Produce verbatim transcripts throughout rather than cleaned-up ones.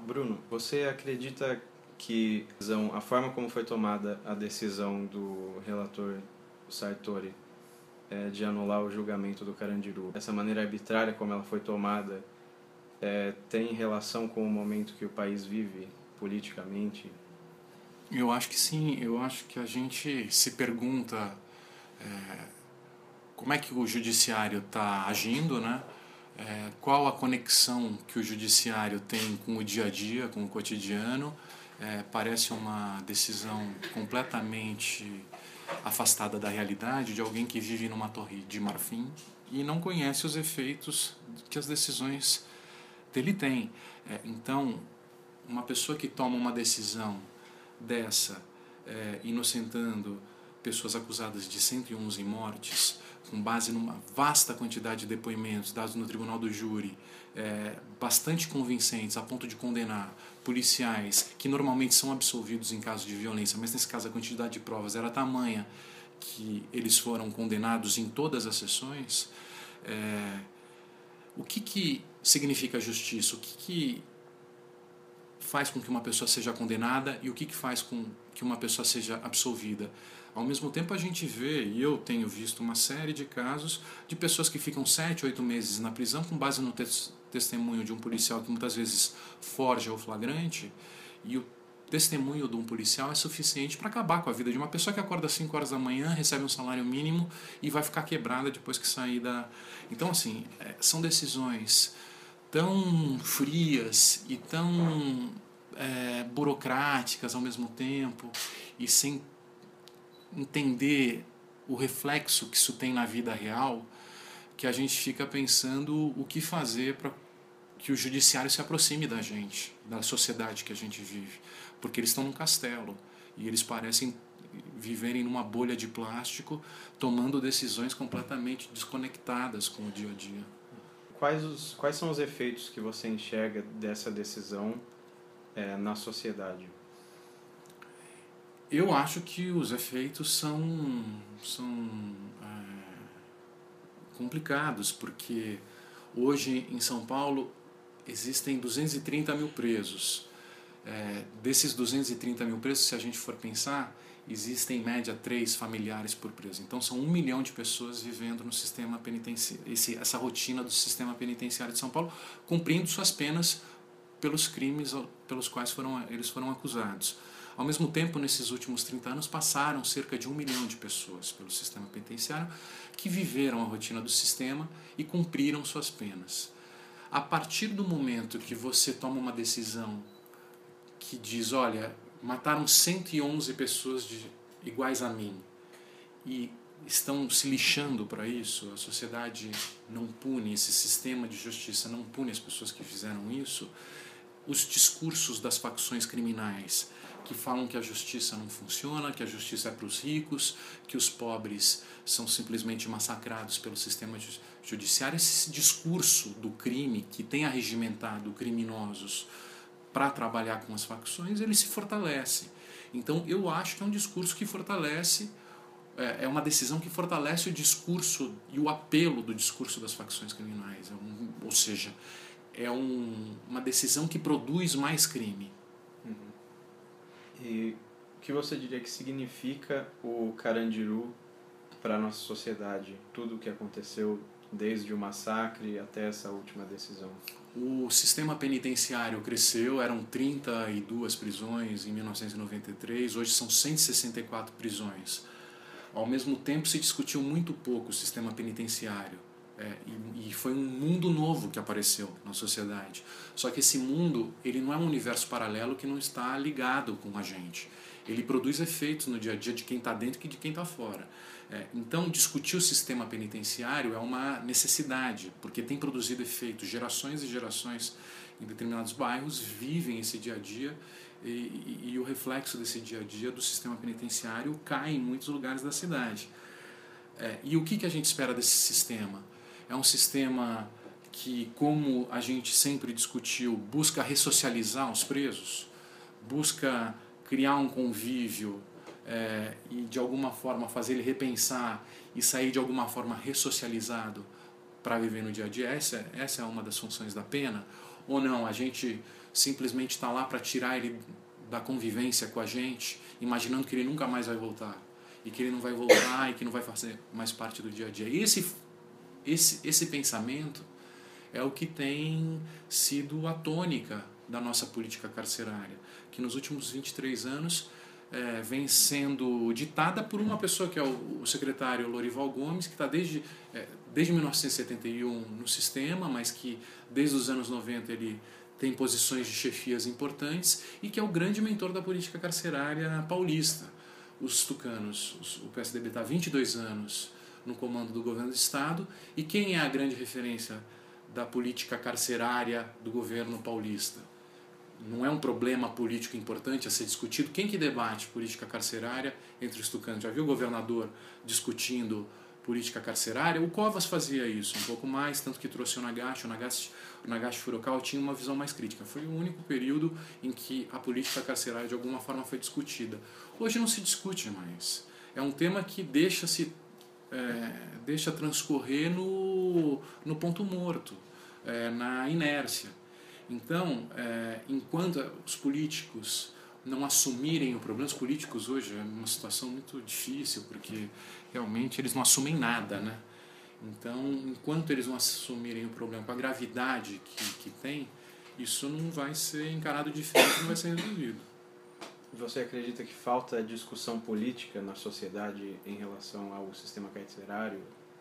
Bruno, você acredita que a forma como foi tomada a decisão do relator Sartori é, de anular o julgamento do Carandiru, essa maneira arbitrária como ela foi tomada, é, tem relação com o momento que o país vive politicamente? Eu acho que sim. Eu acho que a gente se pergunta é, como é que o judiciário está agindo, né? É, qual a conexão que o judiciário tem com o dia a dia, com o cotidiano. É, parece uma decisão completamente afastada da realidade, de alguém que vive numa torre de marfim e não conhece os efeitos que as decisões dele têm. É, então, uma pessoa que toma uma decisão dessa, é, inocentando pessoas acusadas de cento e onze mortes, com base numa vasta quantidade de depoimentos dados no tribunal do júri, é, bastante convincentes a ponto de condenar policiais que normalmente são absolvidos em casos de violência, mas nesse caso a quantidade de provas era tamanha que eles foram condenados em todas as sessões. É, o que, que significa justiça? O que, que faz com que uma pessoa seja condenada e o que, que faz com que uma pessoa seja absolvida? Ao mesmo tempo a gente vê, e eu tenho visto uma série de casos de pessoas que ficam sete, oito meses na prisão com base no te- testemunho de um policial que muitas vezes forja o flagrante, e o testemunho de um policial é suficiente para acabar com a vida de uma pessoa que acorda às cinco horas da manhã, recebe um salário mínimo e vai ficar quebrada depois que sair da... Então, assim, são decisões tão frias e tão é, burocráticas ao mesmo tempo, e sem entender o reflexo que isso tem na vida real, que a gente fica pensando o que fazer para que o judiciário se aproxime da gente, da sociedade que a gente vive, porque eles estão num castelo e eles parecem viverem numa bolha de plástico, tomando decisões completamente desconectadas com o dia a dia. Quais, os, quais são os efeitos que você enxerga dessa decisão é, na sociedade? Eu acho que os efeitos são, são é, complicados, porque hoje em São Paulo existem duzentos e trinta mil presos. É, desses duzentos e trinta mil presos, se a gente for pensar, existem em média três familiares por preso. Então são um milhão de pessoas vivendo no sistema penitenciário, esse, essa rotina do sistema penitenciário de São Paulo, cumprindo suas penas pelos crimes pelos quais foram, eles foram acusados. Ao mesmo tempo, nesses últimos trinta anos, passaram cerca de um milhão de pessoas pelo sistema penitenciário que viveram a rotina do sistema e cumpriram suas penas. A partir do momento que você toma uma decisão que diz, olha, mataram cento e onze pessoas de, iguais a mim e estão se lixando para isso, a sociedade não pune, esse sistema de justiça não pune as pessoas que fizeram isso, os discursos das facções criminais que falam que a justiça não funciona, que a justiça é para os ricos, que os pobres são simplesmente massacrados pelo sistema judiciário, esse discurso do crime que tem arregimentado criminosos para trabalhar com as facções, ele se fortalece. Então eu acho que é um discurso que fortalece, é uma decisão que fortalece o discurso e o apelo do discurso das facções criminais, é um, ou seja, é um, uma decisão que produz mais crime. Uhum. E o que você diria que significa o Carandiru para a nossa sociedade? Tudo o que aconteceu desde o massacre até essa última decisão. O sistema penitenciário cresceu, eram trinta e duas prisões em mil novecentos e noventa e três, hoje são cento e sessenta e quatro prisões. Ao mesmo tempo se discutiu muito pouco o sistema penitenciário. É, e, e foi um mundo novo que apareceu na sociedade. Só que esse mundo, ele não é um universo paralelo que não está ligado com a gente. Ele produz efeitos no dia a dia de quem está dentro e de quem está fora. É, então, discutir o sistema penitenciário é uma necessidade, porque tem produzido efeitos. Gerações e gerações em determinados bairros vivem esse dia a dia e, e, e o reflexo desse dia a dia do sistema penitenciário cai em muitos lugares da cidade. É, e o que, que a gente espera desse sistema? É um sistema que, como a gente sempre discutiu, busca ressocializar os presos, busca criar um convívio é, e de alguma forma fazer ele repensar e sair de alguma forma ressocializado para viver no dia a dia. Essa, essa é uma das funções da pena. Ou não, a gente simplesmente está lá para tirar ele da convivência com a gente, imaginando que ele nunca mais vai voltar, e que ele não vai voltar e que não vai fazer mais parte do dia a dia. E esse, esse, esse pensamento é o que tem sido a tônica da nossa política carcerária, que nos últimos vinte e três anos é, vem sendo ditada por uma pessoa que é o, o secretário Lorival Gomes, que está desde, é, desde mil novecentos e setenta e um no sistema, mas que desde os anos noventa ele tem posições de chefias importantes e que é o grande mentor da política carcerária paulista. Os tucanos, os, o P S D B está há vinte e dois anos no comando do governo do Estado, e quem é a grande referência da política carcerária do governo paulista? Não é um problema político importante a ser discutido? Quem que debate política carcerária entre os tucanos? Já viu o governador discutindo política carcerária? O Covas fazia isso um pouco mais, tanto que trouxe o Nagashi. O Nagashi, o Nagashi Furukawa tinha uma visão mais crítica. Foi o único período em que a política carcerária de alguma forma foi discutida. Hoje não se discute mais. É um tema que deixa-se é, deixa transcorrer no, no ponto morto, é, na inércia. Então, é, enquanto os políticos não assumirem o problema, os políticos hoje é uma situação muito difícil, porque realmente eles não assumem nada, né? Então, enquanto eles não assumirem o problema com a gravidade que, que tem, isso não vai ser encarado de frente, não vai ser resolvido. Você acredita que falta discussão política na sociedade em relação ao sistema carcerário?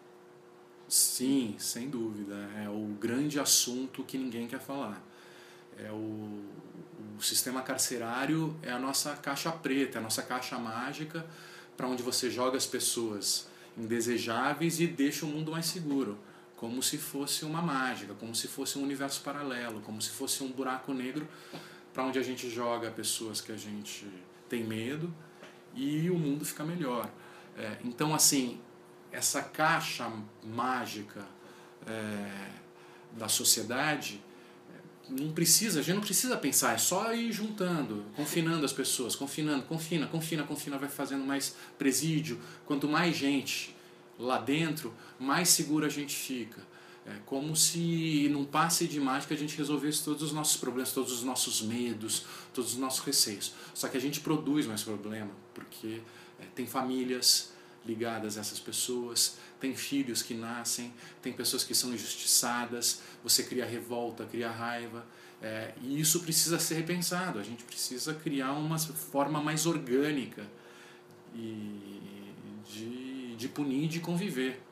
Sim, sem dúvida. É o grande assunto que ninguém quer falar. É o, o sistema carcerário é a nossa caixa preta, é a nossa caixa mágica para onde você joga as pessoas indesejáveis e deixa o mundo mais seguro, como se fosse uma mágica, como se fosse um universo paralelo, como se fosse um buraco negro para onde a gente joga pessoas que a gente tem medo e o mundo fica melhor. É, então, assim, essa caixa mágica é, da sociedade não precisa, a gente não precisa pensar, é só ir juntando, confinando as pessoas, confinando, confina, confina, confina, vai fazendo mais presídio. Quanto mais gente lá dentro, mais seguro a gente fica. É como se num passe de mágica a gente resolvesse todos os nossos problemas, todos os nossos medos, todos os nossos receios. Só que a gente produz mais problema, porque é, tem famílias ligadas a essas pessoas, tem filhos que nascem, tem pessoas que são injustiçadas, você cria revolta, cria raiva, é, e isso precisa ser repensado. A gente precisa criar uma forma mais orgânica e de, de punir e de conviver.